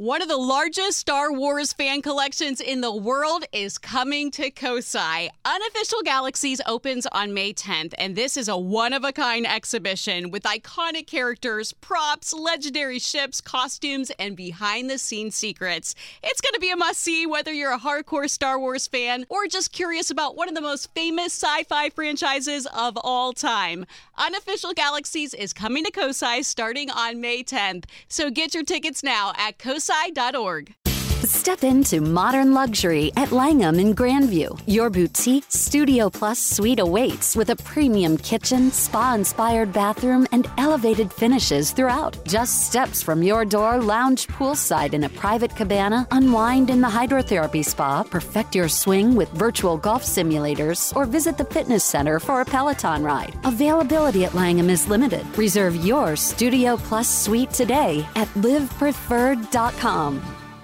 One of the largest Star Wars fan collections in the world is coming to Kosai. Unofficial Galaxies opens on May 10th, and this is a one-of-a-kind exhibition with iconic characters, props, legendary ships, costumes, and behind-the-scenes secrets. It's going to be a must-see whether you're a hardcore Star Wars fan or just curious about one of the most famous sci-fi franchises of all time. Unofficial Galaxies is coming to Kosai starting on May 10th, so get your tickets now at kosai.org. Step into modern luxury at Langham in Grandview. Your boutique Studio Plus suite awaits with a premium kitchen, spa-inspired bathroom, and elevated finishes throughout. Just steps from your door, lounge poolside in a private cabana, unwind in the hydrotherapy spa, perfect your swing with virtual golf simulators, or visit the fitness center for a Peloton ride. Availability at Langham is limited. Reserve your Studio Plus suite today at livepreferred.com.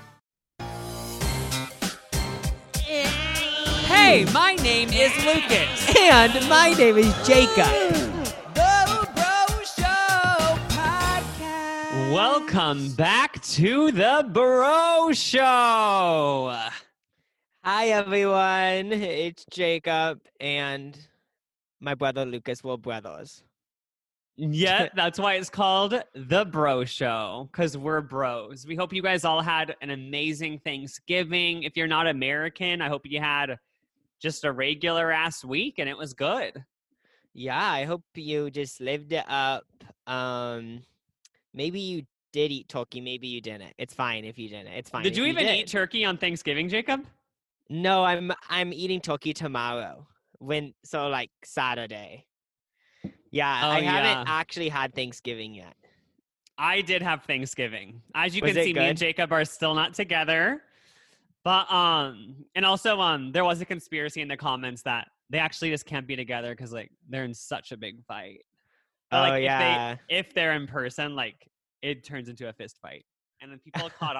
Hey, my name is Lucas. And my name is Jacob. The Bro Show Podcast. Welcome back to The Bro Show. Hi, everyone. It's Jacob and my brother Lucas. We're brothers. Yeah, that's why it's called The Bro Show, because we're bros. We hope you guys all had an amazing Thanksgiving. If you're not American, I hope you had just a regular ass week and it was good. Yeah, I hope you just lived it up. Maybe you did eat turkey, maybe you didn't. It's fine if you didn't. It's fine. Did if you even did. eat turkey on Thanksgiving, Jacob? No, I'm eating turkey tomorrow. Like Saturday. Yeah, I haven't actually had Thanksgiving yet. I did have Thanksgiving. As you Was can it see, good? me and Jacob are still not together. But and also there was a conspiracy in the comments that they actually just can't be together because like they're in such a big fight. But, like, yeah. if they're in person, like it turns into a fist fight, and then people caught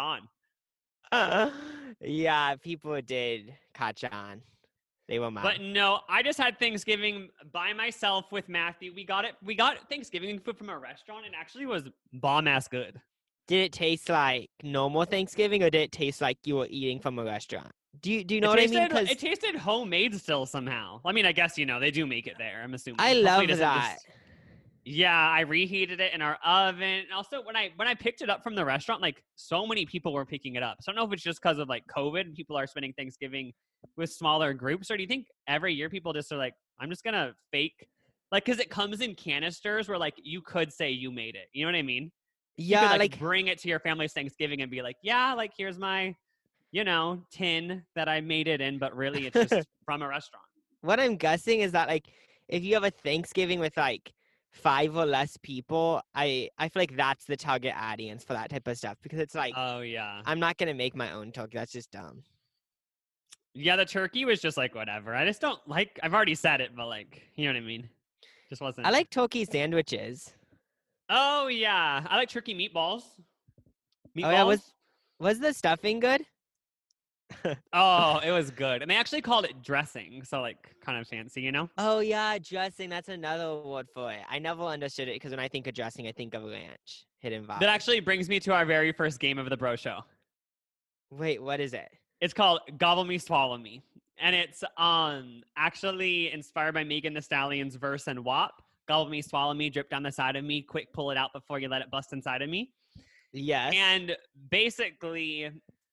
on. Yeah, people did catch on. They were mad. But no, I just had Thanksgiving by myself with Matthew. We got Thanksgiving food from a restaurant, and actually was bomb ass good. Did it taste like normal Thanksgiving, or did it taste like you were eating from a restaurant? Do you know what I mean? 'Cause It tasted homemade still somehow. I mean, I guess they do make it there. I'm assuming. I Hopefully love it doesn't that. Yeah, I reheated it in our oven. And also, when I picked it up from the restaurant, like so many people were picking it up. So I don't know if it's just because of like COVID and people are spending Thanksgiving with smaller groups, or do you think every year people just are like, I'm just gonna fake, like, because it comes in canisters where like you could say you made it. You know what I mean? Yeah, you could, like bring it to your family's Thanksgiving and be like, yeah, like here's my, tin that I made it in, but really it's just from a restaurant. what I'm guessing is that like if you have a Thanksgiving with like 5 or less people, I feel like that's the target audience for that type of stuff, because it's like, Oh yeah. I'm not gonna make my own turkey. That's just dumb. Yeah, the turkey was just like whatever. I just don't like, I've already said it, but like, you know what I mean? Just wasn't. I like turkey sandwiches. Oh yeah, I like turkey meatballs. Oh yeah, was the stuffing good? Oh, it was good. And they actually called it dressing, so like kind of fancy, you know? Oh yeah, dressing. That's another word for it. I never understood it because when I think of dressing, I think of ranch, Hidden Valley. That actually brings me to our very first game of the Bro Show. Wait, what is it? It's called Gobble Me, Swallow Me. And it's actually inspired by Megan Thee Stallion's verse in WAP. Gobble me, swallow me, drip down the side of me, quick pull it out before you let it bust inside of me. Yes. And basically,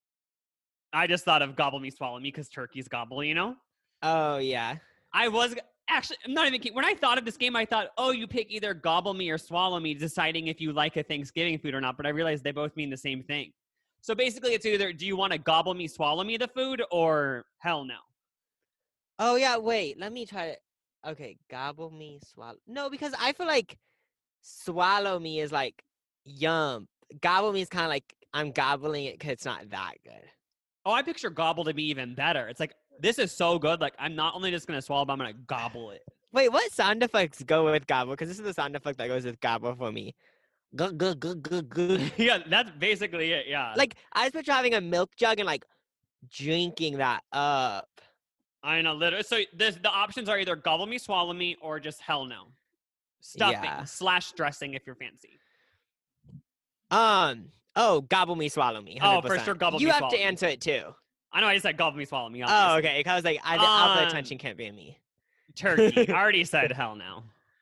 I just thought of gobble me, swallow me because turkeys gobble, you know? Oh yeah. I was actually, I'm not even kidding. When I thought of this game, I thought, oh, you pick either gobble me or swallow me, deciding if you like a Thanksgiving food or not. But I realized they both mean the same thing. So basically, it's either, do you want to gobble me, swallow me the food, or hell no? Oh yeah, wait, let me try it. Okay, gobble me, swallow. No, because I feel like swallow me is like yum. Gobble me is kind of like I'm gobbling it because it's not that good. Oh, I picture gobble to be even better. It's like, this is so good. Like, I'm not only just going to swallow, but I'm going to gobble it. Wait, what sound effects go with gobble? Because this is the sound effect that goes with gobble for me. Yeah, that's basically it. Yeah. Like, I was picture having a milk jug and like drinking that up. I know, literally. So the options are either gobble me, swallow me, or just hell no. Stuffing Yeah. / dressing if you're fancy. Oh, gobble me, swallow me. Oh, 100%. for sure, gobble you me, have swallow to me. answer it too. I know I just said gobble me, swallow me. Oh, Obviously. okay. I was like, all the attention can't be on me. Turkey. I already said hell no.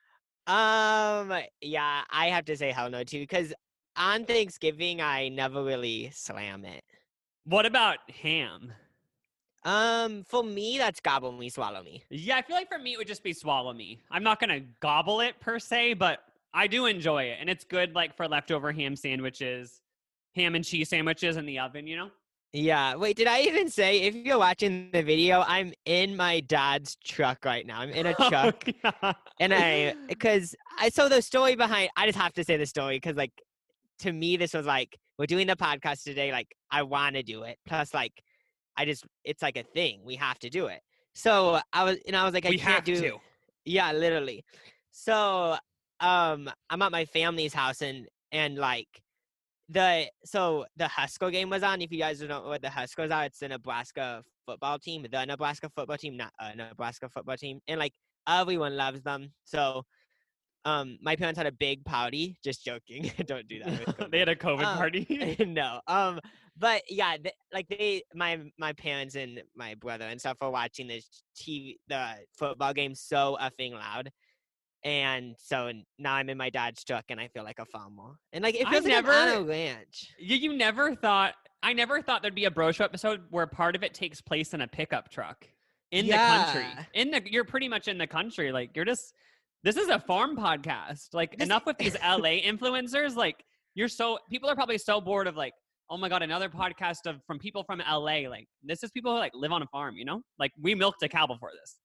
Yeah, I have to say hell no too, because on Thanksgiving I never really slam it. What about ham? For me, that's gobble me, swallow me. Yeah, I feel like for me it would just be swallow me. I'm not gonna gobble it per se, but I do enjoy it, and it's good like for leftover ham sandwiches, ham and cheese sandwiches in the oven. You know. Yeah. Wait, did I even say, if you're watching the video, I'm in my dad's truck right now. I'm in a truck. Yeah. And so the story behind, I just have to say the story because, like, to me, this was like, we're doing the podcast today. Like, I want to do it. Plus, like, it's like a thing. We have to do it. So I was like, We I can't have do. to. Yeah, literally. So, I'm at my family's house and like, the Husker game was on. If you guys don't know what the Huskers are, it's the Nebraska football team. The Nebraska football team, not a Nebraska football team. And like, everyone loves them. So, my parents had a big party. Just joking. Don't do that. They had a COVID party. No. But yeah, my parents and my brother and stuff were watching the football game so effing loud. And so now I'm in my dad's truck and I feel like a farmer. And like, it feels like I'm on a ranch. You never thought, I never thought there'd be a Bro Show episode where part of it takes place in a pickup truck in the country. You're pretty much in the country. Like, this is a farm podcast. Like, enough with these LA influencers. Like, people are probably so bored of like, oh my God, another podcast from people from LA. Like, this is people who like live on a farm, you know? Like, we milked a cow before this.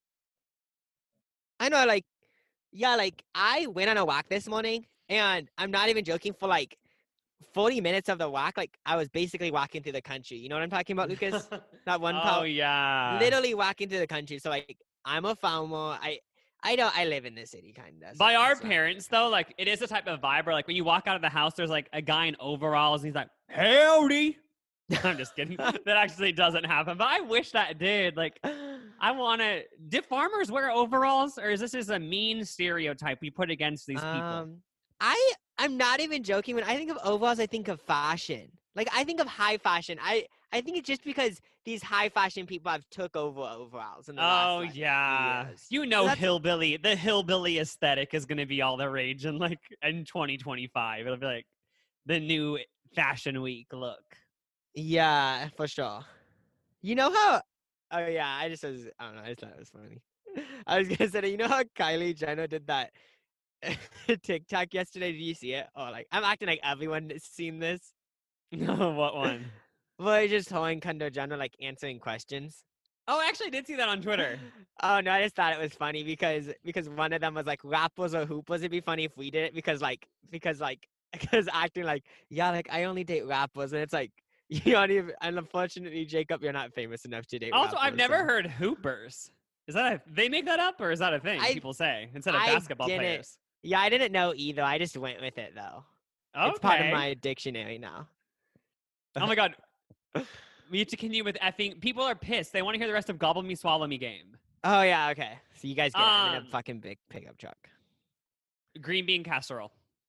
I know, like, yeah, like, I went on a walk this morning, and I'm not even joking, for like 40 minutes of the walk, like, I was basically walking through the country. You know what I'm talking about, Lucas? That one part. Oh, yeah. Literally walking through the country. So, like, I'm a farmer. I live in the city, kind of. By our parents, though, like, it is a type of vibe where, like, when you walk out of the house, there's, like, a guy in overalls, and he's like, howdy. I'm just kidding. That actually doesn't happen, but I wish that did. Like, do farmers wear overalls, or is this just a mean stereotype we put against these people? I'm not even joking. When I think of overalls, I think of fashion. Like, I think of high fashion. I think it's just because these high fashion people have took over overalls in the last, like, yeah. years. You know, So the hillbilly aesthetic is going to be all the rage in 2025. It'll be like the new fashion week look. Yeah, for sure. You know how? Oh yeah, I don't know. I just thought it was funny. I was gonna say, you know how Kylie Jenner did that TikTok yesterday? Did you see it? Oh, like, I'm acting like everyone has seen this. What one? Well, it's just her and Kendall Jenner like answering questions. Oh, I actually did see that on Twitter. Oh no, I just thought it was funny because one of them was like, rappers or hoopers. It'd be funny if we did it because acting like, yeah, like, I only date rappers, and it's like, you don't even, and unfortunately, Jacob, you're not famous enough to date Also, rappers, I've never heard hoopers. Is that they make that up, or is that a thing people say instead of basketball players? Yeah, I didn't know either. I just went with it though. Okay. It's part of my dictionary now. Oh my God. We need to continue with effing. People are pissed. They want to hear the rest of Gobble Me, Swallow Me game. Oh yeah, okay. So you guys get it. I'm in a fucking big pickup truck. Green bean casserole.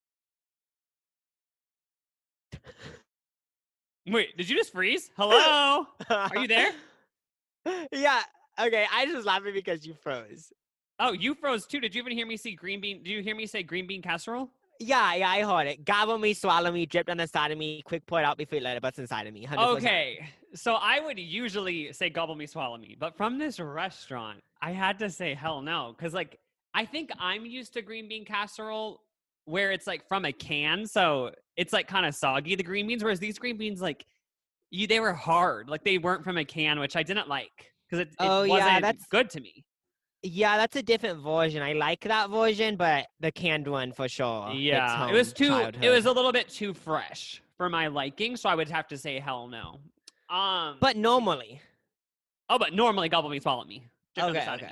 Wait, did you just freeze? Hello? Are you there? Yeah. Okay. I just was laughing because you froze. Oh, you froze too. Did you even hear me say green bean? Did you hear me say green bean casserole? Yeah, I heard it. Gobble me, swallow me, dripped on the side of me, quick pour it out before you let it bust inside of me. 100%. Okay. So I would usually say gobble me, swallow me. But from this restaurant, I had to say hell no. Because, like, I think I'm used to green bean casserole where it's, like, from a can. So it's, like, kind of soggy, the green beans. Whereas these green beans, like, they were hard. Like, they weren't from a can, which I didn't like. Because it wasn't good to me. Yeah, that's a different version. I like that version, but the canned one for sure. Yeah, it was a little bit too fresh for my liking, so I would have to say hell no. But normally. Oh, but normally gobble me, swallow me. Okay.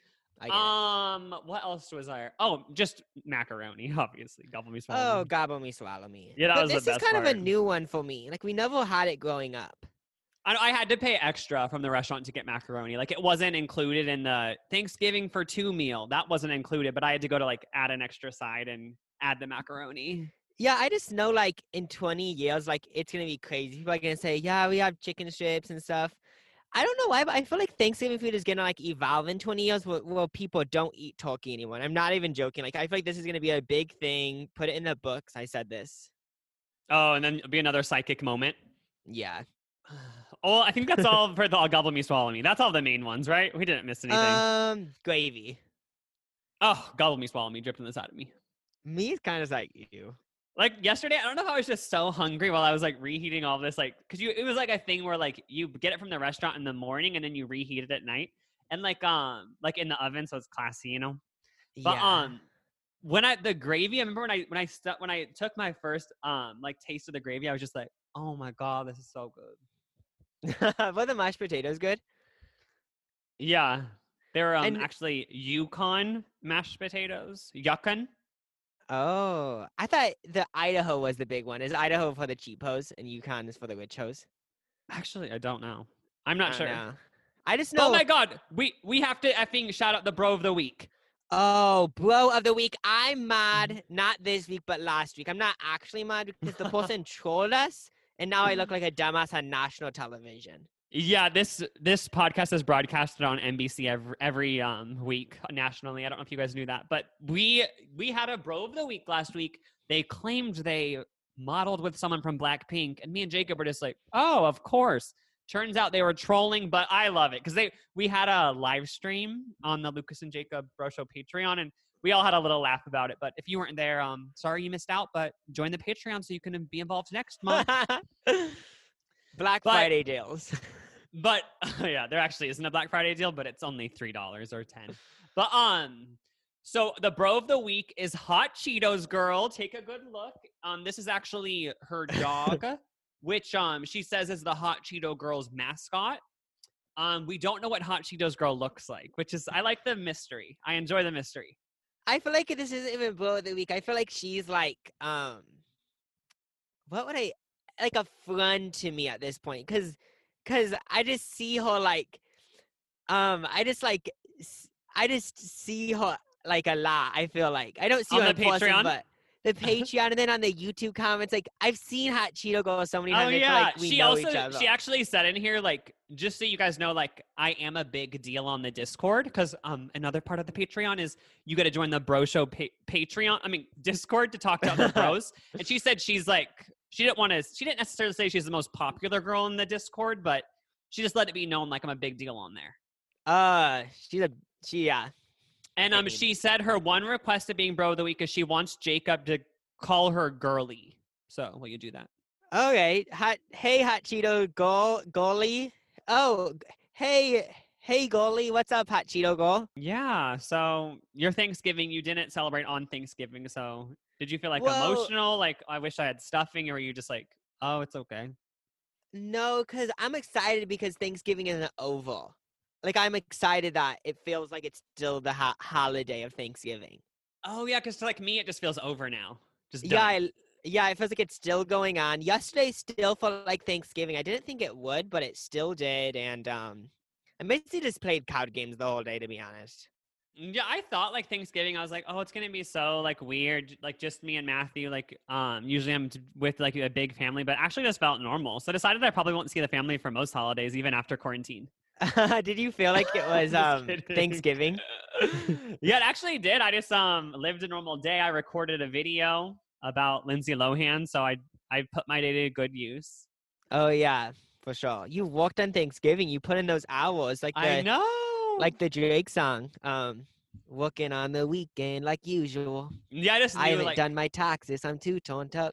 What else was there? Oh, just macaroni, obviously. Gobble me, swallow me. Oh, gobble me, swallow me. Yeah, that was the best part. This is kind of a new one for me. Like, we never had it growing up. I had to pay extra from the restaurant to get macaroni. Like, it wasn't included in the Thanksgiving for 2 meal. That wasn't included, but I had to go to, like, add an extra side and add the macaroni. Yeah, I just know like in 20 years, like it's gonna be crazy. People are gonna say, yeah, we have chicken strips and stuff. I don't know why, but I feel like Thanksgiving food is gonna like evolve in 20 years where people don't eat turkey anymore. And I'm not even joking. Like I feel like this is gonna be a big thing. Put it in the books. I said this. Oh, and then it'll be another psychic moment. Yeah. Oh, I think that's all for the I'll Gobble Me, Swallow Me. That's all the main ones, right? We didn't miss anything. Gravy. Oh, Gobble Me, Swallow Me, dripped on the side of me. Me is kind of like you. Like yesterday, I don't know if I was just so hungry while I was like reheating all this, like, cause it was like a thing where like you get it from the restaurant in the morning and then you reheat it at night, and like in the oven, so it's classy, you know. But Yeah. when the gravy, I remember when I took my first like taste of the gravy, I was just like, oh my god, this is so good. Were the mashed potatoes good? Yeah, they're And actually Yukon mashed potatoes, Yukon. oh, I thought the Idaho was the big one. Is Idaho for the cheap hoes and Yukon is for the rich hoes? Actually, I don't know. I'm I not don't sure. know. I just Oh know. my god, we have to effing shout out the bro of the week. Oh, bro of the week. I'm mad. Not this week, but last week. I'm not actually mad because the person trolled us, and now I look like a dumbass on national television. Yeah, this podcast is broadcasted on NBC every week nationally. I don't know if you guys knew that, but we had a bro of the week last week. They claimed they modeled with someone from Blackpink, and me and Jacob were just like, "Oh, of course." Turns out they were trolling, but I love it because we had a live stream on the Lucas and Jacob Bro Show Patreon, and we all had a little laugh about it. But if you weren't there, sorry you missed out. But join the Patreon so you can be involved next month. Friday deals. But yeah, there actually isn't a Black Friday deal, but it's only $3 or $10. But so the bro of the week is Hot Cheetos Girl. Take a good look. This is actually her dog, which she says is the Hot Cheeto Girl's mascot. We don't know what Hot Cheetos Girl looks like, which is I like the mystery. I enjoy the mystery. I feel like this isn't even bro of the week. I feel like she's like what would I like a friend to me at this point because I just see her like I just see her like a lot. I feel like I don't see On her the in person, Patreon? but the Patreon and then on the YouTube comments, like I've seen Hot Cheeto Girl so many times. Oh I feel yeah, like we know each other. she actually said in here, like, just so you guys know, like, I am a big deal on the Discord because another part of the Patreon is you got to join the Bro Show Discord to talk to other bros. And she said she's like she didn't necessarily say she's the most popular girl in the Discord, but she just let it be known like I'm a big deal on there. Yeah. And she said her one request of being Bro of the Week is she wants Jacob to call her girly. So will you do that? Okay. Hot Cheeto goalie. Oh, hey goalie. What's up, Hot Cheeto Girl? Yeah. So your Thanksgiving, you didn't celebrate on Thanksgiving. So did you feel like emotional? Like, I wish I had stuffing, or were you just like, oh, it's okay? No, because I'm excited because Thanksgiving isn't over. Like, I'm excited that it feels like it's still the holiday of Thanksgiving. Oh, yeah, because like me, it just feels over now. Just done. Yeah, it feels like it's still going on. Yesterday still felt like Thanksgiving. I didn't think it would, but it still did. And I basically just played card games the whole day, to be honest. Yeah, I thought like Thanksgiving, I was like, oh, it's gonna be so like weird, like just me and Matthew. Like, usually I'm with like a big family, but actually just felt normal. So I decided I probably won't see the family for most holidays, even after quarantine. Did you feel like it was Thanksgiving? Yeah, it actually did. I just lived a normal day. I recorded a video about Lindsay Lohan, so I put my day to good use. Oh yeah, for sure. You worked on Thanksgiving. You put in those hours, I know, like the Drake song. Working on the weekend like usual. Yeah, I haven't done my taxes. I'm too turned up.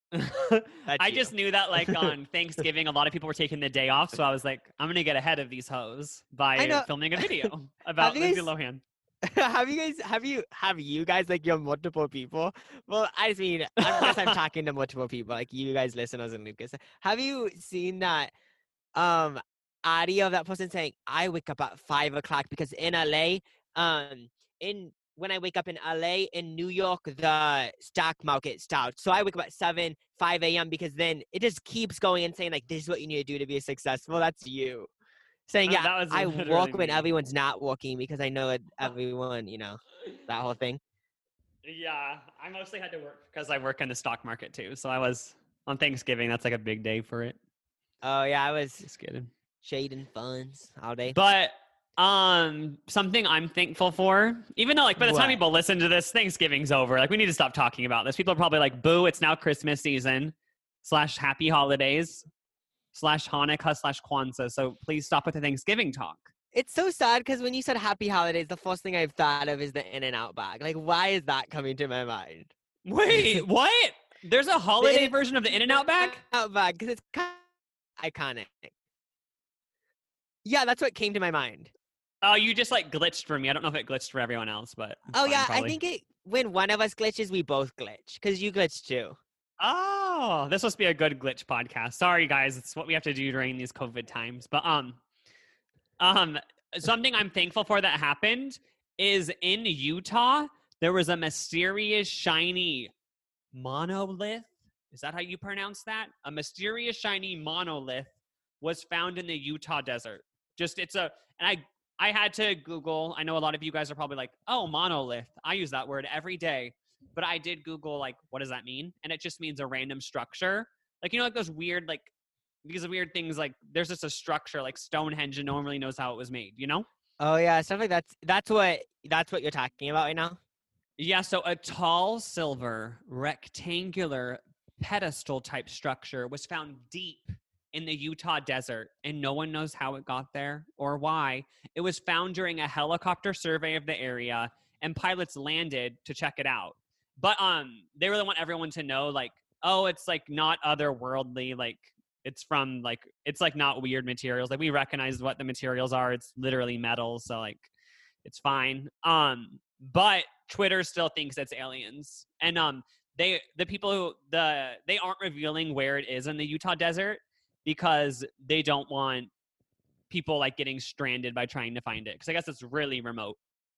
I just knew that like on Thanksgiving, a lot of people were taking the day off. So I was like, I'm going to get ahead of these hoes by filming a video about Lindsay Lohan. Have you guys like your multiple people? Well, I mean, I guess I'm talking to multiple people, like you guys listeners and Lucas. Have you seen that audio of that person saying, I wake up at 5 o'clock because in LA, when I wake up in LA, in New York, the stock market starts. So I wake up at 5 a.m. because then it just keeps going and saying, like, this is what you need to do to be successful. That's you. Saying, yeah, I work when everyone's not working because I know everyone, that whole thing. Yeah, I mostly had to work because I work in the stock market too. So I was on Thanksgiving. That's like a big day for it. Oh yeah, I was Just kidding. shading funds all day. But something I'm thankful for, even though like by the time What? people listen to this, Thanksgiving's over. Like we need to stop talking about this. People are probably like, boo, it's now Christmas season / happy holidays / Hanukkah / Kwanzaa. So please stop with the Thanksgiving talk. It's so sad because when you said happy holidays, the first thing I've thought of is the In-N-Out bag. Like, why is that coming to my mind? Wait, what? There's a holiday In- version of the In-N-Out bag? In-N-Out bag, because it's kind of iconic. Yeah, that's what came to my mind. Oh, you just like glitched for me. I don't know if it glitched for everyone else, but it's Oh fine, yeah, probably. I think when one of us glitches, we both glitch. Because you glitch too. Oh, this must be a good glitch podcast. Sorry, guys. It's what we have to do during these COVID times. But something I'm thankful for that happened is in Utah, there was a mysterious shiny monolith. Is that how you pronounce that? A mysterious shiny monolith was found in the Utah desert. I had to Google. I know a lot of you guys are probably like, oh, monolith. I use that word every day. But I did Google, like, what does that mean? And it just means a random structure. Like, you know, like those weird, like, these weird things, like, there's just a structure, like Stonehenge, and no one really knows how it was made, you know? Oh yeah, stuff like that's what you're talking about right now. Yeah, so a tall, silver, rectangular pedestal type structure was found deep in the Utah desert, and no one knows how it got there or why. It was found during a helicopter survey of the area, and pilots landed to check it out. But they really want everyone to know, like, oh, it's like not otherworldly, like it's from like it's like not weird materials. Like we recognize what the materials are. It's literally metal, so like it's fine. But Twitter still thinks it's aliens, and they aren't revealing where it is in the Utah desert because they don't want people like getting stranded by trying to find it, because I guess it's really remote.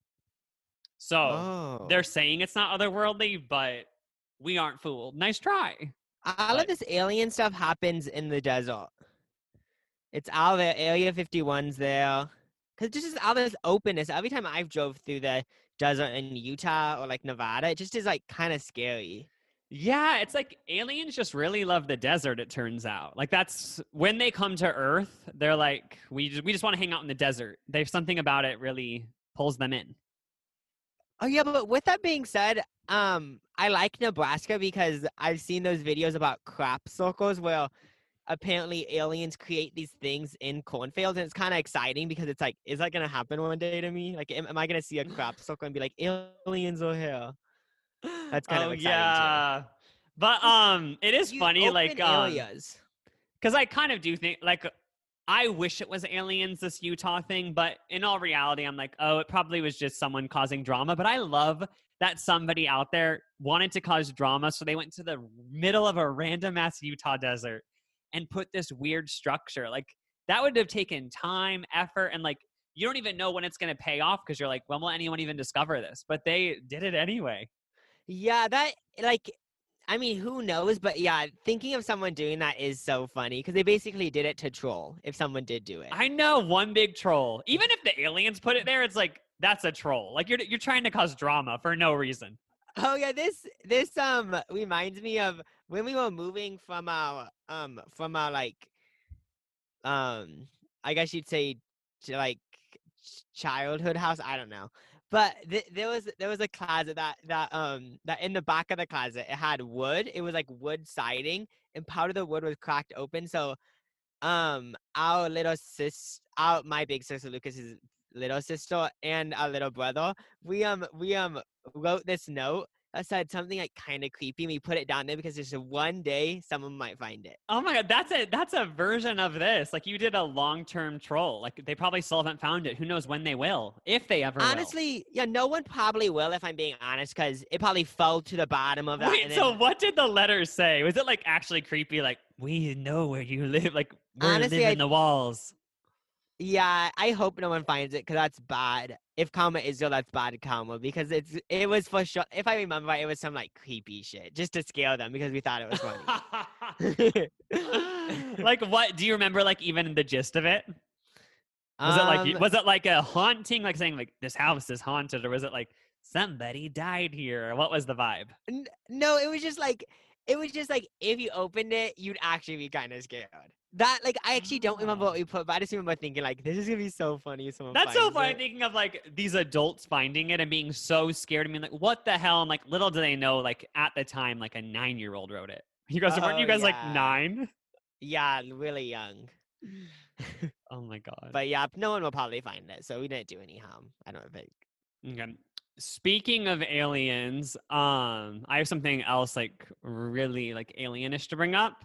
So they're saying it's not otherworldly, but we aren't fooled. Nice try. All of this alien stuff happens in the desert. It's all there. Area 51's there. Because just all this openness. Every time I've drove through the desert in Utah or like Nevada, it just is like kind of scary. Yeah, it's like aliens just really love the desert, it turns out. Like that's when they come to Earth, they're like, we just want to hang out in the desert. There's something about it really pulls them in. Oh yeah, but with that being said, I like Nebraska because I've seen those videos about crop circles where apparently aliens create these things in cornfields, and it's kind of exciting because it's like, is that gonna happen one day to me? Like, am I gonna see a crop circle and be like, aliens are here? That's kind of exciting too. But it is funny, like areas. Because I kind of do think, like, I wish it was aliens, this Utah thing, but in all reality, I'm like, oh, it probably was just someone causing drama. But I love that somebody out there wanted to cause drama, so they went to the middle of a random ass Utah desert and put this weird structure. Like, that would have taken time, effort, and like, you don't even know when it's going to pay off because you're like, when will anyone even discover this? But they did it anyway. Yeah, that, like, I mean, who knows? But yeah, thinking of someone doing that is so funny because they basically did it to troll if someone did do it. I know, one big troll. Even if the aliens put it there, it's like, that's a troll. Like you're trying to cause drama for no reason. Oh yeah, this reminds me of when we were moving from our like I guess you'd say like childhood house. I don't know. But there was a closet that in the back of the closet, it had wood. It was like wood siding, and part of the wood was cracked open. So, my big sister Lucas's little sister and our little brother, we wrote this note that said something like kind of creepy. We put it down there because there's one day someone might find it. Oh my god, that's a version of this. Like you did a long-term troll. Like they probably still haven't found it. Who knows when they will, if they ever Honestly, will. Yeah, no one probably will, if I'm being honest, because it probably fell to the bottom of that. Wait, so what did the letter say? Was it like actually creepy? Like, we know where you live. Like, we're living in the walls. Yeah, I hope no one finds it because that's bad. If karma is real, that's bad karma because it was for sure. If I remember right, it was some like creepy shit just to scare them because we thought it was funny. Like what? Do you remember like even the gist of it? Was it like a haunting, like saying like this house is haunted, or was it like somebody died here. What was the vibe? No, it was just like if you opened it, you'd actually be kind of scared. That like I actually don't remember what we put, but I just remember thinking like this is gonna be so funny if someone That's so finds funny it. thinking of like these adults finding it and being so scared. I mean, like, what the hell? And like, little do they know, like at the time, like a 9-year-old wrote it. You guys weren't you guys like yeah. 9? Yeah, really young. Oh my god. But yeah, no one will probably find it, so we didn't do any harm. I don't think. Okay. Speaking of aliens, I have something else like really like alienish to bring up.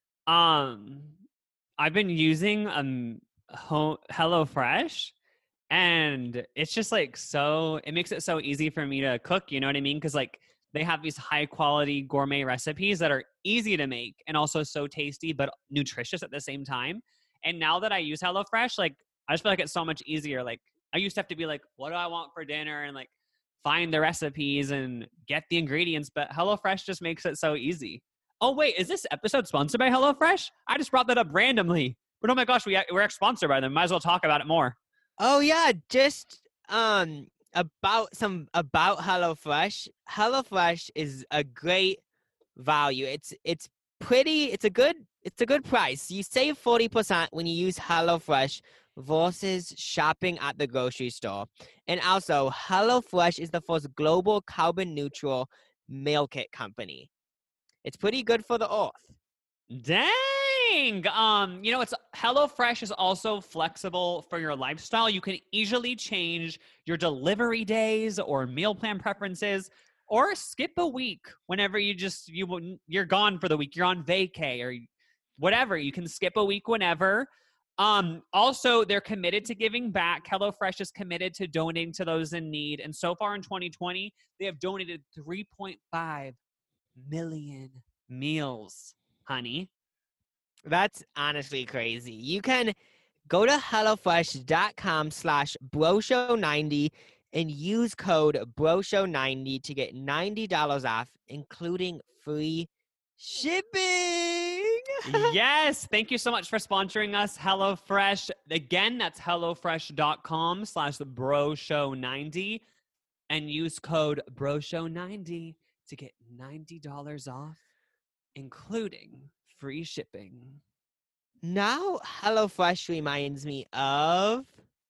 I've been using HelloFresh, and it's just like so. It makes it so easy for me to cook. You know what I mean? Because like they have these high quality gourmet recipes that are easy to make and also so tasty but nutritious at the same time. And now that I use HelloFresh, like I just feel like it's so much easier. Like I used to have to be like, what do I want for dinner? And like find the recipes and get the ingredients. But HelloFresh just makes it so easy. Oh, wait, is this episode sponsored by HelloFresh? I just brought that up randomly. But oh my gosh, we're sponsored by them. Might as well talk about it more. Oh yeah, just about HelloFresh. HelloFresh is a great value. It's a good price. You save 40% when you use HelloFresh versus shopping at the grocery store. And also, HelloFresh is the first global carbon neutral meal kit company. It's pretty good for the earth. Dang. It's HelloFresh is also flexible for your lifestyle. You can easily change your delivery days or meal plan preferences, or skip a week whenever you're gone for the week. You're on vacay or whatever. You can skip a week whenever. Also, they're committed to giving back. HelloFresh is committed to donating to those in need. And so far in 2020, they have donated 3.5 million meals, honey. That's honestly crazy. You can go to HelloFresh.com/BroShow90 and use code BroShow90 to get $90 off, including free shipping. Yes. Thank you so much for sponsoring us, HelloFresh. Again, that's HelloFresh.com/BroShow90 and use code BroShow90 to get $90 off, including free shipping. Now, HelloFresh reminds me of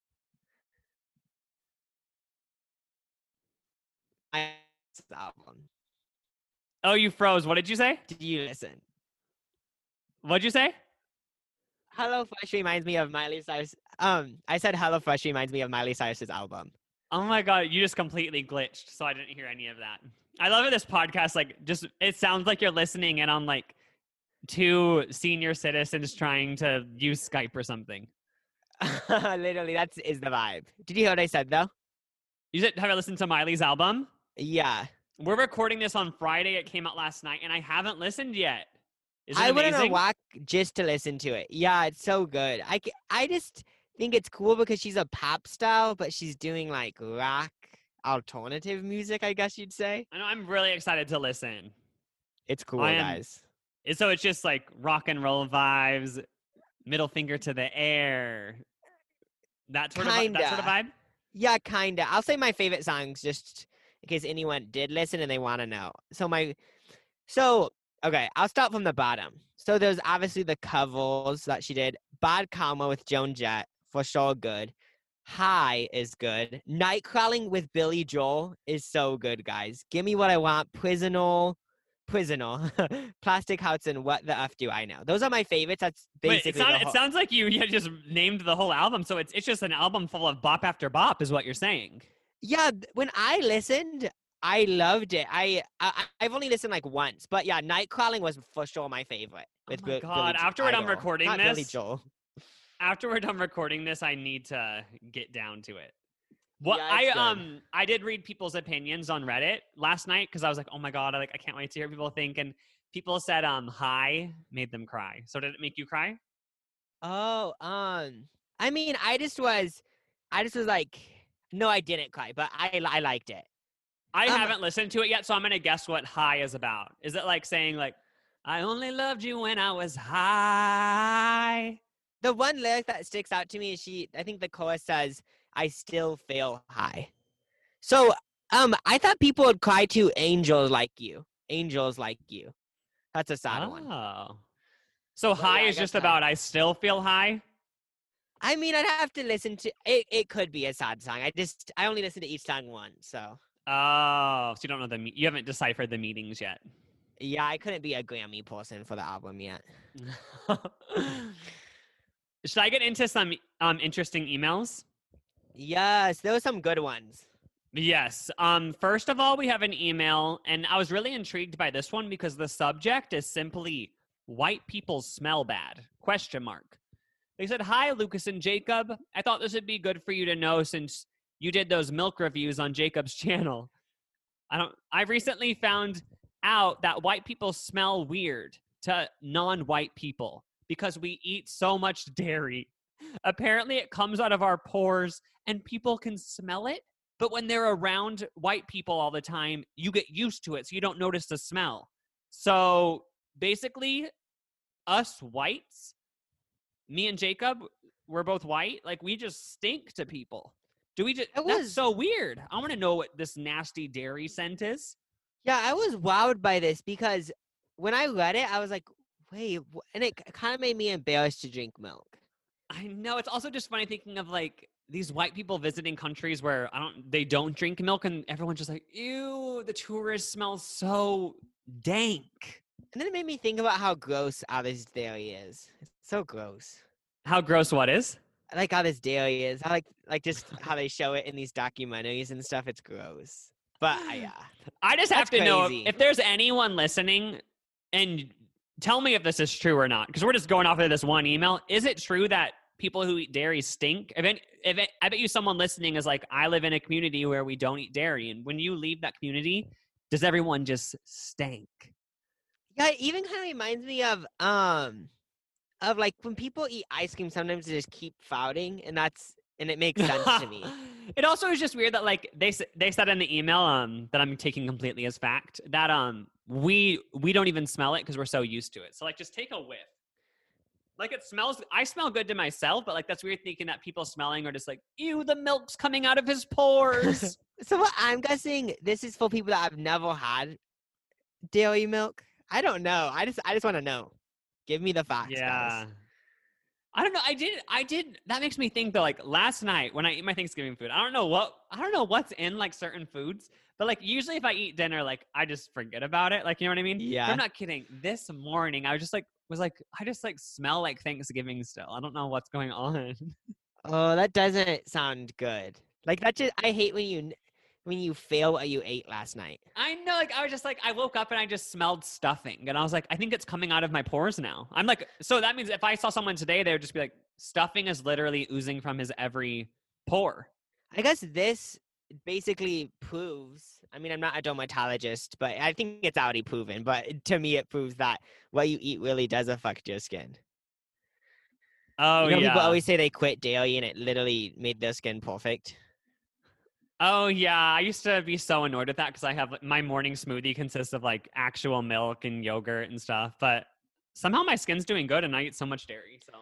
my album. Oh, you froze. What did you say? Did you listen? What'd you say? HelloFresh reminds me of Miley Cyrus. I said HelloFresh reminds me of Miley Cyrus's album. Oh my god, you just completely glitched, so I didn't hear any of that. I love it. This podcast, like, just it sounds like you're listening in on like 2 senior citizens trying to use Skype or something. Literally, is the vibe. Did you hear what I said though? Have you listened to Miley's album? Yeah. We're recording this on Friday. It came out last night, and I haven't listened yet. Is it I went on a amazing? walk just to listen to it. Yeah, it's so good. I just think it's cool because she's a pop style, but she's doing like rock alternative music, I guess you'd say. I know. I'm really excited to listen. It's cool, I am- guys. So it's just like rock and roll vibes, middle finger to the air. That sort of vibe. Yeah, kinda. I'll say my favorite songs just in case anyone did listen and they want to know. Okay, I'll start from the bottom. So there's obviously the covers that she did. Bad Karma with Joan Jett, for sure good. High is good. Night Crawling with Billy Joel is so good, guys. Give Me What I Want, Prisoner, Plastic Hearts, and What the F Do I Know. Those are my favorites. That's basically it sounds like you just named the whole album, so it's just an album full of bop after bop is what you're saying. Yeah, when I listened, I loved it. I've only listened like once, but yeah, Night Crawling was for sure my favorite. Oh my god! After we're done recording not this, Billy Joel. After we're done recording this, I need to get down to it. Well, Yeah, I did read people's opinions on Reddit last night because I was like, oh my god, I can't wait to hear what people think. And people said High made them cry. So did it make you cry? Oh, I mean, I just was like, no, I didn't cry, but I liked it. I haven't listened to it yet, so I'm gonna guess what High is about. Is it like saying like, I only loved you when I was high? The one lyric that sticks out to me is I think the chorus says, I still feel high. So, I thought people would cry to Angels Like You. Angels Like You. That's a sad one. Oh. So But high yeah, I is got just that. about I still feel high? I mean, I'd have to listen to it. It could be a sad song. I only listen to each song once, so Oh, so you don't know you haven't deciphered the meanings yet. yeah, I couldn't be a Grammy person for the album yet. Should I get into some interesting emails? Yes, there were some good ones. Yes. First of all, we have an email, and I was really intrigued by this one because the subject is simply "White people smell bad?" ? They said, "Hi, Lucas and Jacob. I thought this would be good for you to know since you did those milk reviews on Jacob's channel. I recently found out that white people smell weird to non-white people because we eat so much dairy. Apparently, it comes out of our pores, and people can smell it. But when they're around white people all the time, you get used to it, so you don't notice the smell. So basically, us whites, me and Jacob, we're both white. Like, we just stink to people. Do we just? That's so weird. I want to know what this nasty dairy scent is. Yeah, I was wowed by this because when I read it, I was like, wait, and it kind of made me embarrassed to drink milk. I know. It's also just funny thinking of like these white people visiting countries where they don't drink milk, and everyone's just like, ew, the tourists smell so dank. And then it made me think about how gross all this dairy is. It's so gross. How gross what is? I like how this dairy is. I like just how they show it in these documentaries and stuff. It's gross. But yeah. I just have to know if there's anyone listening, and tell me if this is true or not, because we're just going off of this one email. Is it true that people who eat dairy stink? I bet you someone listening is like, I live in a community where we don't eat dairy. And when you leave that community, does everyone just stink? Yeah, it even kind of reminds me of like when people eat ice cream, sometimes they just keep farting, and it makes sense to me. It also is just weird that like they said in the email that I'm taking completely as fact that we don't even smell it because we're so used to it. So like just take a whiff. Like it smells, I smell good to myself, but like that's weird thinking that people smelling are just like, ew, the milk's coming out of his pores. So what I'm guessing, this is for people that have never had dairy milk. I don't know. I just want to know. Give me the facts, guys. I don't know. I did. That makes me think that like last night when I eat my Thanksgiving food, I don't know what's in like certain foods, but like usually if I eat dinner, like I just forget about it. Like, you know what I mean? Yeah. But I'm not kidding. This morning, I was just like, I just like smell like Thanksgiving still. I don't know what's going on. Oh, that doesn't sound good. Like I hate when you fail what you ate last night. I know, like, I was just like, I woke up and I just smelled stuffing. And I was like, I think it's coming out of my pores now. I'm like, so that means if I saw someone today, they would just be like, stuffing is literally oozing from his every pore. I guess this basically proves, I mean, I'm not a dermatologist, but I think it's already proven. But to me, it proves that what you eat really does affect your skin. Oh, yeah. People always say they quit dairy and it literally made their skin perfect. Oh, yeah. I used to be so annoyed with that because I have my morning smoothie consists of like actual milk and yogurt and stuff. But somehow my skin's doing good and I eat so much dairy. So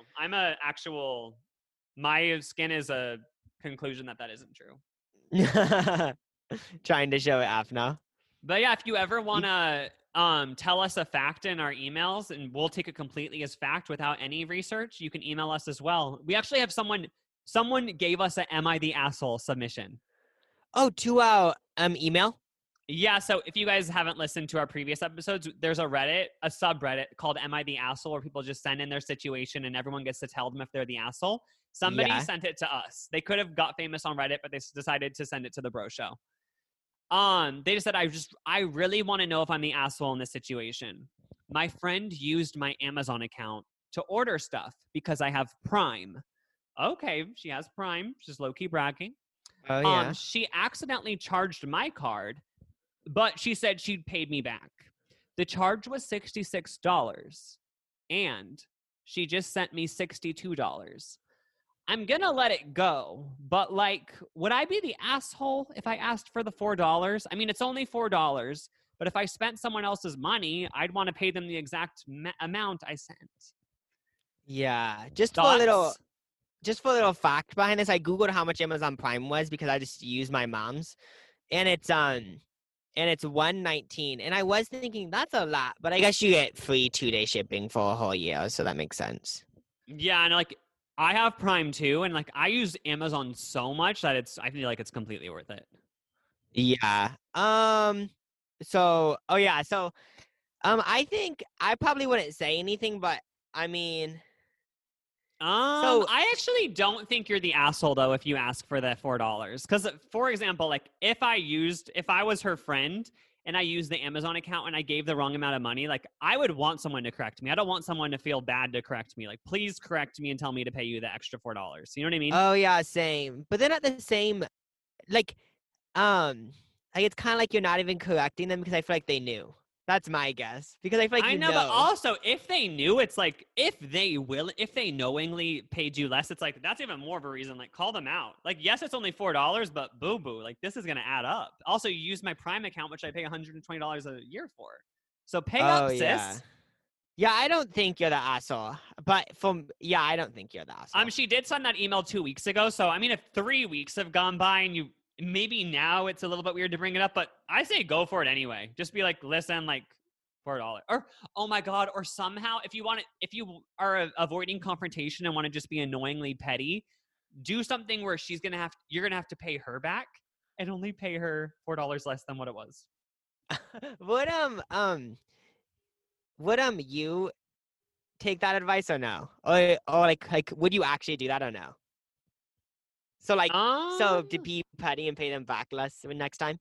my skin is a conclusion that isn't true. Trying to show it off now. But yeah, if you ever want to tell us a fact in our emails and we'll take it completely as fact without any research, you can email us as well. We actually have someone gave us a Am I the Asshole submission. Oh, to our email? Yeah, so if you guys haven't listened to our previous episodes, there's a subreddit called Am I the Asshole, where people just send in their situation and everyone gets to tell them if they're the asshole. Somebody sent it to us. They could have got famous on Reddit, but they decided to send it to the Bro Show. They just said, I really want to know if I'm the asshole in this situation. My friend used my Amazon account to order stuff because I have Prime. Okay, she has Prime. She's low-key bragging. Oh, yeah. She accidentally charged my card, but she said she'd paid me back. The charge was $66, and she just sent me $62. I'm going to let it go, but like, would I be the asshole if I asked for the $4? I mean, it's only $4, but if I spent someone else's money, I'd want to pay them the exact amount I sent. Yeah, just for a little fact behind this, I Googled how much Amazon Prime was because I just used my mom's. and it's $119. And I was thinking that's a lot, but I guess you get free 2-day shipping for a whole year, so that makes sense. Yeah, and like I have Prime too, and like I use Amazon so much that I feel like it's completely worth it. Yeah. So, I think I probably wouldn't say anything, but I mean, I actually don't think you're the asshole though if you ask for that $4. Because, for example, like if I was her friend and I used the Amazon account and I gave the wrong amount of money, like I would want someone to correct me. I don't want someone to feel bad to correct me. Like, please correct me and tell me to pay you the extra $4. You know what I mean? oh yeah, same. But then at the same, like, it's kind of like you're not even correcting them because I feel like they knew. That's my guess. Because I feel like I you know, but also if they knew, it's like if they knowingly paid you less, it's like that's even more of a reason. Like call them out. Like yes, it's only $4, but boo boo. Like this is gonna add up. Also, you use my Prime account, which I pay $120 a year for. So pay up, sis. Yeah. Yeah, I don't think you're the asshole. But I don't think you're the asshole. She did send that email 2 weeks ago. So I mean, if 3 weeks have gone by and maybe now it's a little bit weird to bring it up, but I say go for it anyway. Just be like, listen, like $4. Or oh my god, or somehow if you are avoiding confrontation and want to just be annoyingly petty, do something where you're gonna have to pay her back and only pay her $4 less than what it was. Would you take that advice or no? Or like would you actually do that or no? So so to be petty and pay them back less next time?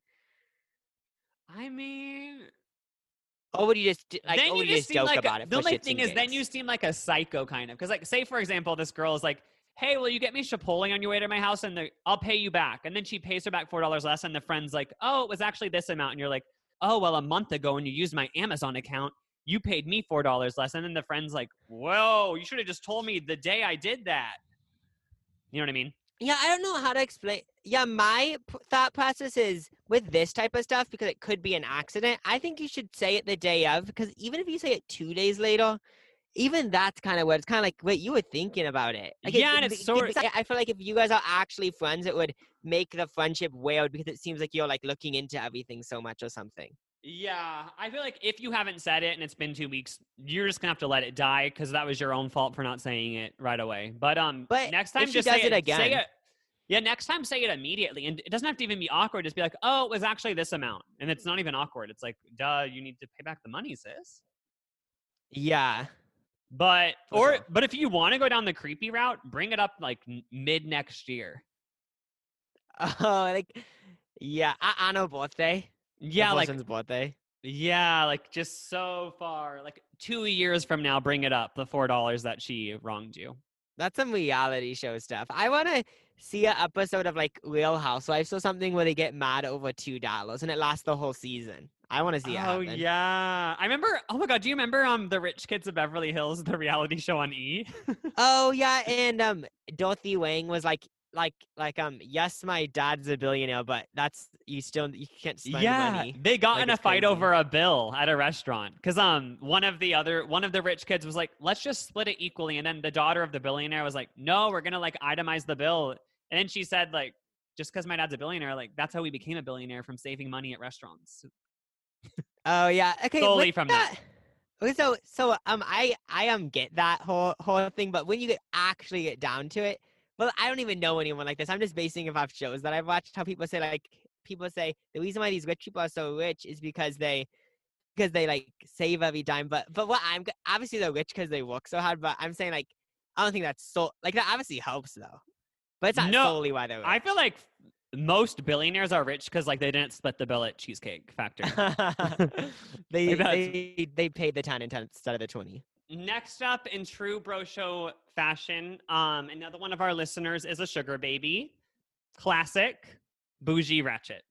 I mean, or would you just joke about it? The only thing is, then you seem like a psycho kind of. Because like, say for example, this girl is like, "Hey, will you get me Chipotle on your way to my house? And I'll pay you back." And then she pays her back $4 less, and the friend's like, "Oh, it was actually this amount." And you're like, "Oh, well, a month ago when you used my Amazon account, you paid me $4 less." And then the friend's like, "Whoa, you should have just told me the day I did that." You know what I mean? Yeah, I don't know how to explain. Yeah, my thought process is with this type of stuff, because it could be an accident, I think you should say it the day of, because even if you say it 2 days later, even that's kind of weird. It's kind of like, wait, you were thinking about it. Like, yeah, and it's sort of... I feel like if you guys are actually friends, it would make the friendship weird because it seems like you're like looking into everything so much or something. Yeah, I feel like if you haven't said it and it's been 2 weeks, you're just gonna have to let it die because that was your own fault for not saying it right away. But next time just say it again. Say it. Yeah, next time say it immediately, and it doesn't have to even be awkward. Just be like, "Oh, it was actually this amount," and it's not even awkward. It's like, "Duh, you need to pay back the money, sis." Yeah, but if you want to go down the creepy route, bring it up like mid next year. Oh, on her birthday. Yeah, like person's birthday. Yeah, like just so far, like 2 years from now, bring it up, the $4 that she wronged you. That's some reality show stuff. I want to see an episode of like Real Housewives or something where they get mad over $2 and it lasts the whole season. I want to see it happen. Oh yeah, I remember. Oh my god, do you remember the Rich Kids of Beverly Hills, the reality show on E? Oh yeah, and Dorothy Wang was like, yes, my dad's a billionaire, but you can't spend money. They got in a fight over a bill at a restaurant because one of the rich kids was like, let's just split it equally, and then the daughter of the billionaire was like, no, we're gonna like itemize the bill, and then she said like, just because my dad's a billionaire, like that's how we became a billionaire, from saving money at restaurants. Oh yeah, okay. Solely from that. So I get that whole thing, but when you actually get down to it. Well, I don't even know anyone like this. I'm just basing it off shows that I've watched. How people say the reason why these rich people are so rich is because they like save every dime. But what obviously they're rich because they work so hard. But I'm saying like I don't think that's so like that obviously helps though. But it's not solely why they're rich. I feel like most billionaires are rich because like they didn't split the bill at Cheesecake Factory. they paid the 10 and 10 instead of the 20. Next up, in true bro show fashion, another one of our listeners is a sugar baby. Classic, bougie ratchet.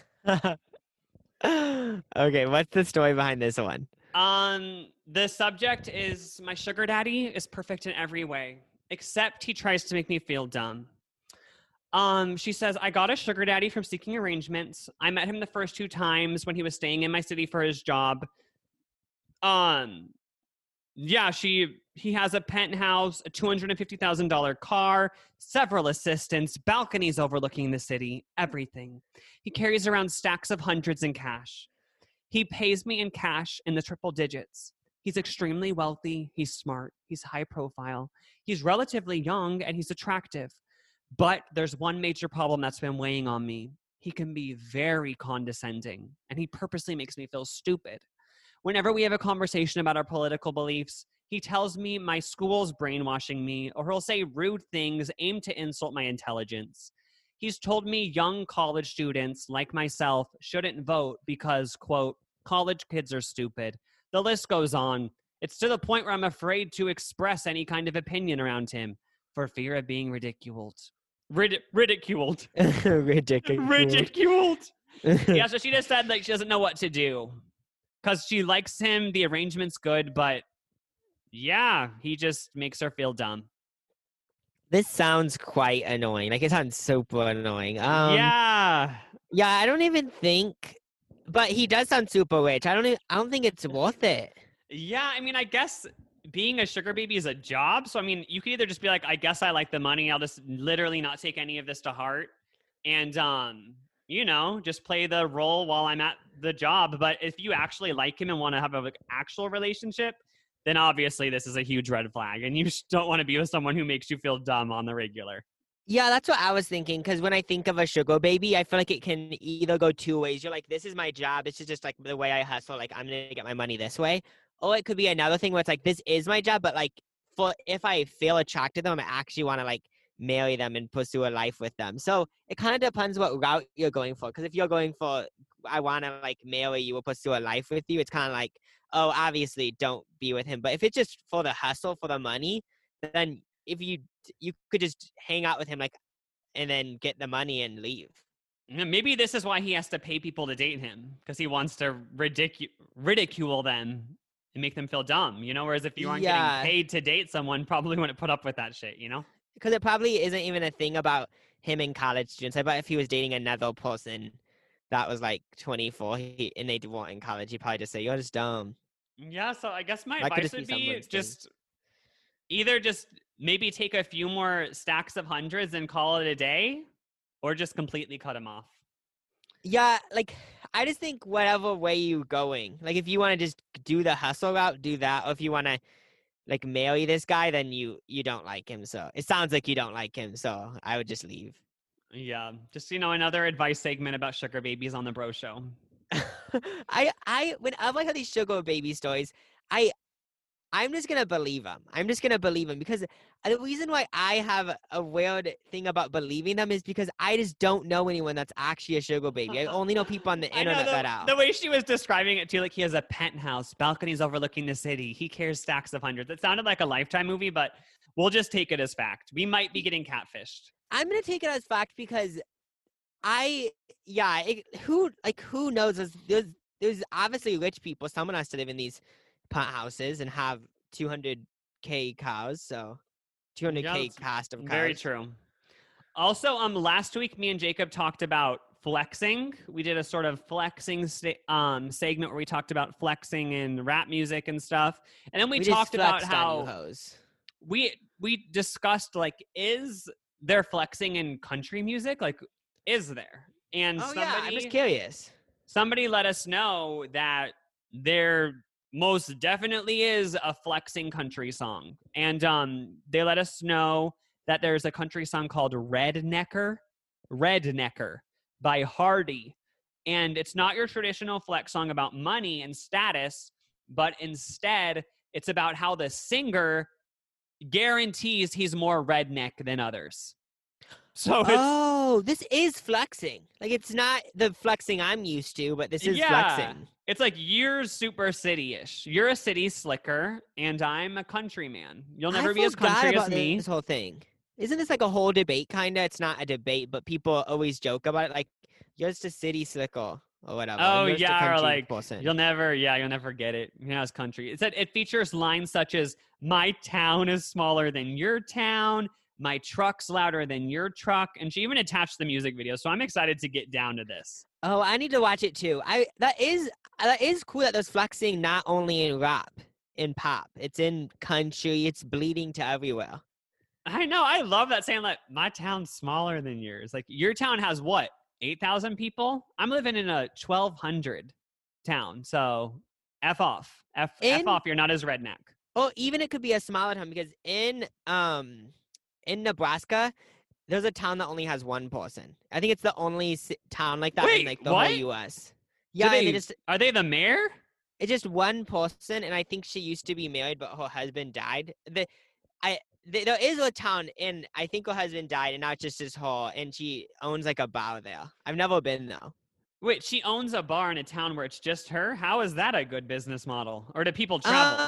Okay, what's the story behind this one? The subject is, my sugar daddy is perfect in every way, except he tries to make me feel dumb. She says, I got a sugar daddy from Seeking Arrangements. I met him the first 2 times when he was staying in my city for his job. Yeah, he has a penthouse, a $250,000 car, several assistants, balconies overlooking the city, everything. He carries around stacks of hundreds in cash. He pays me in cash in the triple digits. He's extremely wealthy, he's smart, he's high profile, he's relatively young, and he's attractive. But there's one major problem that's been weighing on me. He can be very condescending, and he purposely makes me feel stupid. Whenever we have a conversation about our political beliefs, he tells me my school's brainwashing me, or he'll say rude things aimed to insult my intelligence. He's told me young college students like myself shouldn't vote because, quote, college kids are stupid. The list goes on. It's to the point where I'm afraid to express any kind of opinion around him for fear of being ridiculed. Ridiculed. Ridiculed. Yeah, so she just said like she doesn't know what to do because she likes him. The arrangement's good, but yeah, he just makes her feel dumb. This sounds quite annoying. Like, it sounds super annoying. Yeah, I don't even think, but he does sound super rich. I don't think it's worth it. Yeah, I mean, I guess being a sugar baby is a job. So, I mean, you could either just be like, I guess I like the money. I'll just literally not take any of this to heart. And, you know, just play the role while I'm at the job. But if you actually like him and want to have an actual relationship, then obviously this is a huge red flag. And you just don't want to be with someone who makes you feel dumb on the regular. Yeah, that's what I was thinking. Because when I think of a sugar baby, I feel like it can either go two ways. You're like, this is my job. This is just like the way I hustle. Like, I'm going to get my money this way. Or it could be another thing where it's like, this is my job. But like, if I feel attracted to them, I actually want to like marry them and pursue a life with them. So it kind of depends what route you're going for. Because if you're going for, I want to like marry you or pursue a life with you, it's kind of like, oh, obviously don't be with him. But if it's just for the hustle, for the money, then if you could just hang out with him, like, and then get the money and leave. Maybe this is why he has to pay people to date him, because he wants to ridicule them and make them feel dumb, you know? Whereas if you aren't getting paid to date someone, probably wouldn't put up with that shit, you know? Because it probably isn't even a thing about him and college students. I bet if he was dating another person that was like 24 and they weren't in college, he'd probably just say, you're just dumb. Yeah, so I guess my advice would be just maybe take a few more stacks of hundreds and call it a day, or just completely cut him off. Yeah, like, I just think whatever way you're going, like, if you want to just do the hustle route, do that. Or if you want to, like, marry this guy, then you don't like him. So it sounds like you don't like him. So I would just leave. Yeah, just, you know, another advice segment about sugar babies on the Bro Show. Whenever I hear these sugar baby stories, I'm just going to believe them. I'm just going to believe them because the reason why I have a weird thing about believing them is because I just don't know anyone that's actually a sugar baby. I only know people on the internet that are. The way she was describing it too, like he has a penthouse, balconies overlooking the city. He carries stacks of hundreds. It sounded like a Lifetime movie, but we'll just take it as fact. We might be getting catfished. I'm going to take it as fact because who knows? There's obviously rich people. Someone has to live in these penthouses and have 200K cows, so 200K cost of cows. Very true. Also, last week, me and Jacob talked about flexing. We did a sort of flexing segment where we talked about flexing in rap music and stuff. And then we talked about how we discussed, like, is there flexing in country music? Like, is there? And I'm just curious. Somebody let us know that there most definitely is a flexing country song. And they let us know that there's a country song called Rednecker by Hardy. And it's not your traditional flex song about money and status, but instead it's about how the singer guarantees he's more redneck than others. So this is flexing. Like, it's not the flexing I'm used to, but this is flexing. It's like you're super city-ish. You're a city slicker, and I'm a country man. You'll never be as country as me. This whole thing. Isn't this like a whole debate, kind of? It's not a debate, but people always joke about it. Like, you're just a city slicker or whatever. Oh, yeah, or like, you'll never get it. You know, it's country. It features lines such as, my town is smaller than your town. My truck's louder than your truck. And she even attached the music video. So I'm excited to get down to this. Oh, I need to watch it too. That is cool that there's flexing not only in rap. in pop. It's in country. It's bleeding to everywhere. I know. I love that saying, like, my town's smaller than yours. Like, your town has what? 8,000 people? I'm living in a 1,200 town. So F off. F off. You're not as redneck. Oh, even it could be a smaller town because in Nebraska, there's a town that only has one person. I think it's the only town like that Wait, in like the what? whole U.S. Yeah, Are they the mayor? It's just one person, and I think she used to be married, but her husband died. There is a town, and I think her husband died, and now it's just her, and she owns like a bar there. I've never been though. Wait, she owns a bar in a town where it's just her? How is that a good business model? Or do people travel?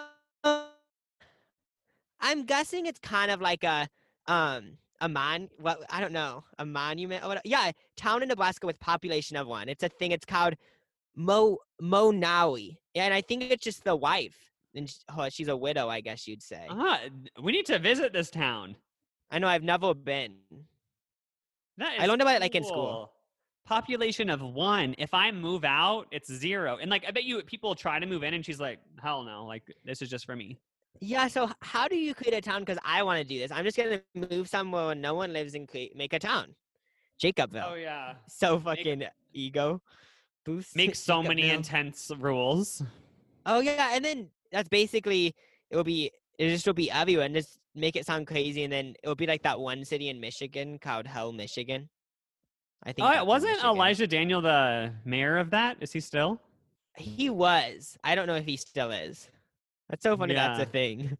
I'm guessing it's kind of like a I don't know, a monument or whatever. Yeah, town in Nebraska with population of one. It's a thing. It's called Monawi, and I think it's just the wife, and she's a widow, I guess you'd say. We need to visit this town. I know, I've never been. I learned about it like in school. Cool. Population of 1. If I move out, it's 0. And like, I bet you people try to move in, and she's like, hell no, like this is just for me. Yeah, so how do you create a town? Because I want to do this. I'm just gonna move somewhere where no one lives and make a town. Jacobville. Oh yeah. So fucking ego boost. Make so many intense rules. Oh yeah, and then that's basically it just will be everywhere, and just make it sound crazy, and then it will be like that one city in Michigan called Hell, Michigan. I think. Oh, wasn't Elijah Daniel the mayor of that? Is he still? He was. I don't know if he still is. That's so funny. Yeah. That's a thing.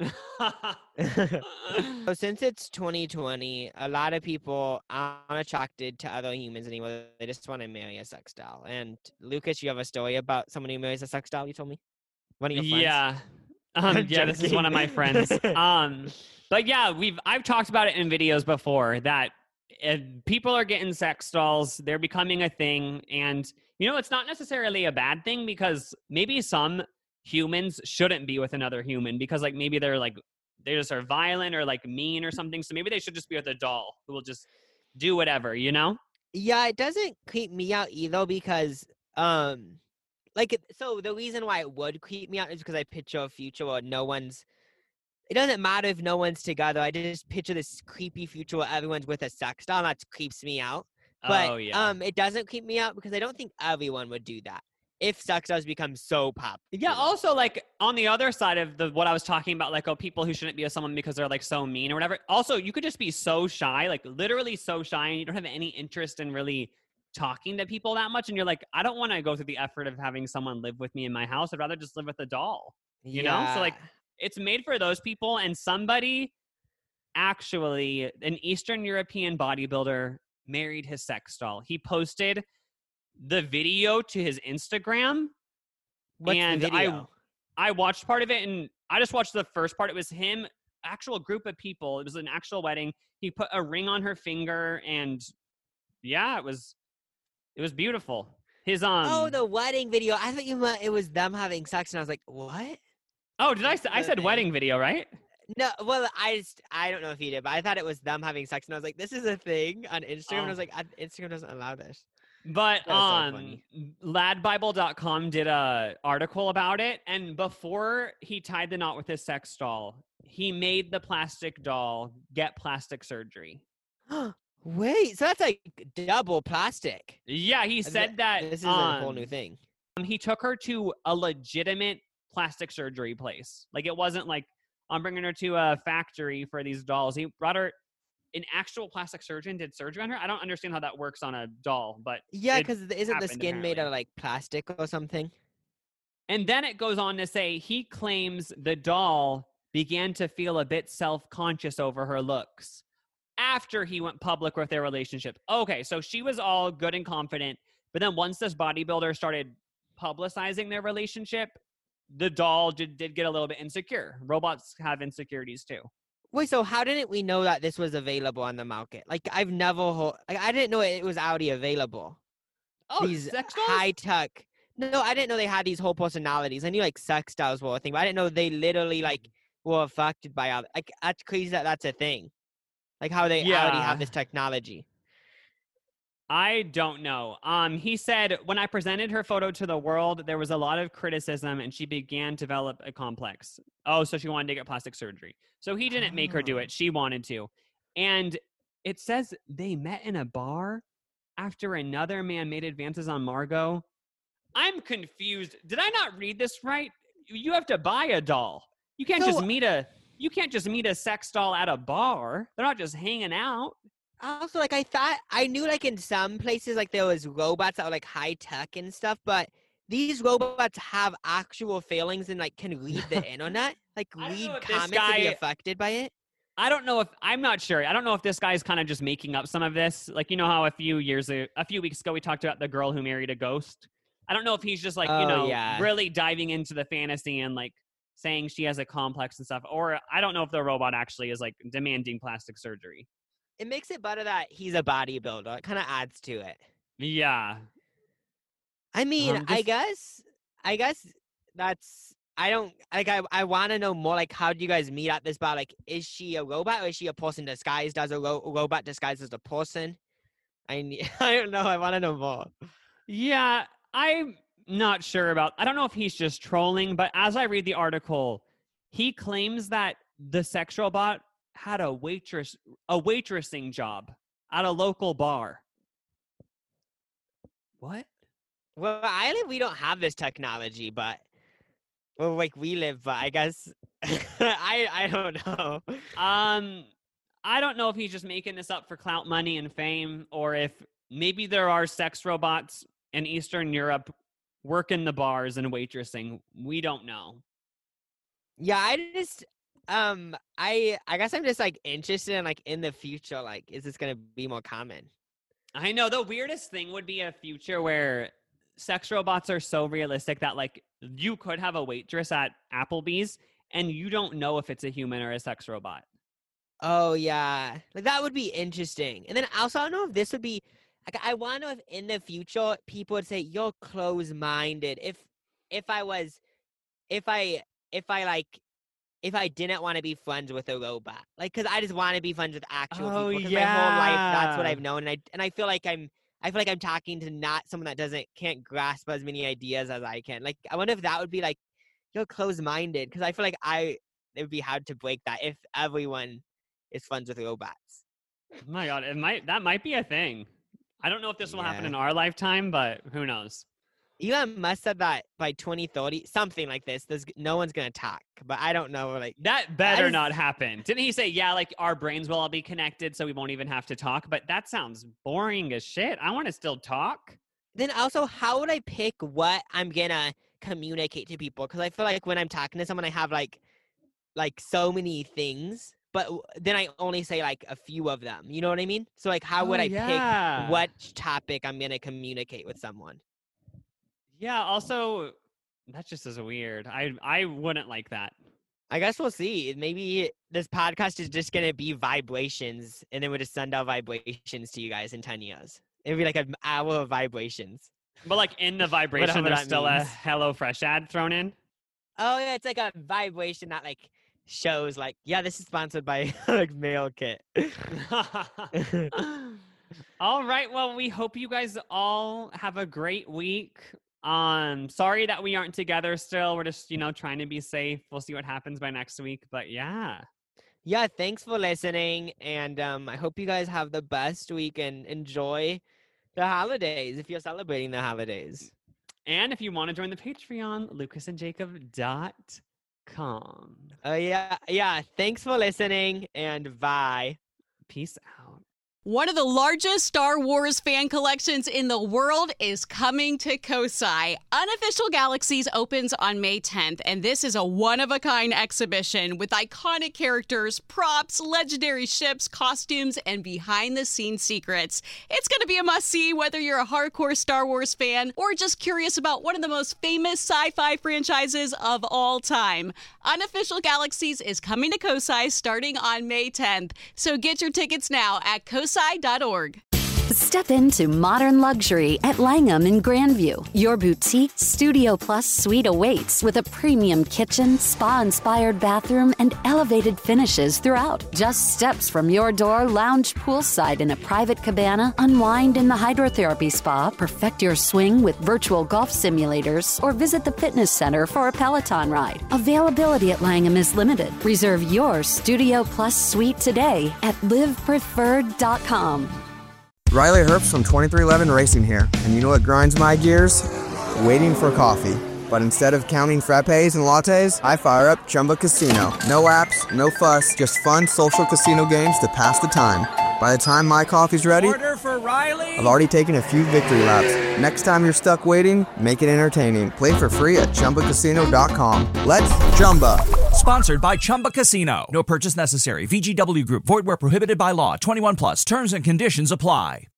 So since it's 2020, a lot of people aren't attracted to other humans anymore. They just want to marry a sex doll. And Lucas, you have a story about someone who marries a sex doll, you told me? One of your friends? Yeah. Yeah, this is one of my friends. But yeah, I've talked about it in videos before that people are getting sex dolls. They're becoming a thing. And, it's not necessarily a bad thing, because maybe some humans shouldn't be with another human because like maybe they just are violent or like mean or something. So maybe they should just be with a doll who will just do whatever, Yeah, it doesn't creep me out either because so the reason why it would creep me out is because I picture a future where it doesn't matter if no one's together. I just picture this creepy future where everyone's with a sex doll, and that creeps me out. But it doesn't creep me out because I don't think everyone would do that if sex dolls become so popular. Yeah, also, like, on the other side of what I was talking about, like, people who shouldn't be with someone because they're, like, so mean or whatever. Also, you could just be so shy, like, literally so shy, and you don't have any interest in really talking to people that much. And you're like, I don't want to go through the effort of having someone live with me in my house. I'd rather just live with a doll, you know? So, like, it's made for those people. And somebody, actually, an Eastern European bodybuilder married his sex doll. He posted the video to his Instagram. What's and the video? I watched part of it, and I just watched the first part. It was him, actual group of people. It was an actual wedding. He put a ring on her finger, and yeah, it was beautiful. His the wedding video. I thought you meant it was them having sex, and I was like, what? Oh, did I said wedding video, right? No, well, I don't know if he did, but I thought it was them having sex, and I was like, this is a thing on Instagram. And I was like, Instagram doesn't allow this. But ladbible.com did a article about it, and before he tied the knot with his sex doll, he made the plastic doll get plastic surgery. Wait, so that's like double plastic. Yeah, he said that this is a whole new thing. He took her to a legitimate plastic surgery place. Like, it wasn't like, I'm bringing her to a factory for these dolls. He brought her. An actual plastic surgeon did surgery on her. I don't understand how that works on a doll, but yeah, because isn't the skin made out of like plastic or something? And then it goes on to say he claims the doll began to feel a bit self-conscious over her looks after he went public with their relationship. Okay, so she was all good and confident, but then once this bodybuilder started publicizing their relationship, the doll did get a little bit insecure. Robots have insecurities too. Wait, so how didn't we know that this was available on the market? Like, I didn't know it was already available. Oh, these sex dolls? high-tech. No, I didn't know they had these whole personalities. I knew, like, sex dolls were a thing, but I didn't know they literally, like, were affected by all. Like, that's crazy that's a thing. Like, how they already have this technology. I don't know. He said, when I presented her photo to the world, there was a lot of criticism and she began to develop a complex. Oh, so she wanted to get plastic surgery. So he didn't make her do it. She wanted to. And it says they met in a bar after another man made advances on Margot. I'm confused. Did I not read this right? You have to buy a doll. You can't just meet a sex doll at a bar. They're not just hanging out. Also, like, I knew, like, in some places, like, there was robots that were, like, high-tech and stuff, but these robots have actual feelings and, like, can read the internet, like, read comments and be affected by it. I'm not sure. I don't know if this guy's kind of just making up some of this. Like, you know how a few weeks ago, we talked about the girl who married a ghost? I don't know if he's just, like, really diving into the fantasy and, like, saying she has a complex and stuff, or I don't know if the robot actually is, like, demanding plastic surgery. It makes it better that he's a bodybuilder. It kind of adds to it. Yeah. I mean, I guess that's, I want to know more, like, how do you guys meet at this bar? Like, is she a robot or is she a person disguised as a robot disguised as a person? I don't know. I want to know more. Yeah, I'm not sure I don't know if he's just trolling, but as I read the article, he claims that the sex robot had a waitressing job at a local bar. What? Well, we don't have this technology, but like we live, but I guess I don't know. I don't know if he's just making this up for clout money and fame, or if maybe there are sex robots in Eastern Europe working the bars and waitressing. We don't know. Yeah, I guess I'm just, like, interested in, like, in the future, like, is this gonna be more common? I know the weirdest thing would be a future where sex robots are so realistic that, like, you could have a waitress at Applebee's and you don't know if it's a human or a sex robot. Oh yeah, like, that would be interesting. And then also, I don't know if this would be, like, I want to know if in the future people would say you're closed-minded. If I didn't want to be friends with a robot, like, because I just want to be friends with actual people. Because my whole life, that's what I've known, and I feel like I'm talking to not someone that can't grasp as many ideas as I can. Like, I wonder if that would be like, you're closed-minded, because I feel like it would be hard to break that if everyone is friends with robots. Oh my God, that might be a thing. I don't know if this will happen in our lifetime, but who knows? Elon Musk said that by 2030, something like this, no one's going to talk, but I don't know. Like, that better not happen. Didn't he say, yeah, like, our brains will all be connected so we won't even have to talk? But that sounds boring as shit. I want to still talk. Then also, how would I pick what I'm going to communicate to people? Because I feel like when I'm talking to someone, I have, like so many things, but then I only say, like, a few of them. You know what I mean? So, like, how would I pick what topic I'm going to communicate with someone? Yeah, also, that just is weird. I wouldn't like that. I guess we'll see. Maybe this podcast is just going to be vibrations, and then we'll just send out vibrations to you guys in 10 years. It'll be like an hour of vibrations. But, like, in the vibration, there's still a HelloFresh ad thrown in? Oh, yeah, it's like a vibration that, like, shows, like, yeah, this is sponsored by, like, Mail Kit. All right, well, we hope you guys all have a great week. Sorry that we aren't together still. We're just, trying to be safe. We'll see what happens by next week, but yeah. Yeah, thanks for listening, and I hope you guys have the best week and enjoy the holidays if you're celebrating the holidays. And if you want to join the Patreon, lucasandjacob.com. Yeah, thanks for listening, and bye. Peace out. One of the largest Star Wars fan collections in the world is coming to Kosai. Unofficial Galaxies opens on May 10th, and this is a one-of-a-kind exhibition with iconic characters, props, legendary ships, costumes, and behind-the-scenes secrets. It's going to be a must-see whether you're a hardcore Star Wars fan or just curious about one of the most famous sci-fi franchises of all time. Unofficial Galaxies is coming to Kosai starting on May 10th, so get your tickets now at kosai.org. Step into modern luxury at Langham in Grandview. Your boutique Studio Plus suite awaits with a premium kitchen, spa-inspired bathroom, and elevated finishes throughout. Just steps from your door, lounge poolside in a private cabana, unwind in the hydrotherapy spa, perfect your swing with virtual golf simulators, or visit the fitness center for a Peloton ride. Availability at Langham is limited. Reserve your Studio Plus suite today at livepreferred.com. Riley Herbst from 2311 Racing here, and you know what grinds my gears? Waiting for coffee. But instead of counting frappes and lattes, I fire up Chumba Casino. No apps, no fuss, just fun social casino games to pass the time. By the time my coffee's ready, order for Riley. I've already taken a few victory laps. Next time you're stuck waiting, make it entertaining. Play for free at ChumbaCasino.com. Let's Chumba. Sponsored by Chumba Casino. No purchase necessary. VGW Group. Void where prohibited by law. 21 plus. Terms and conditions apply.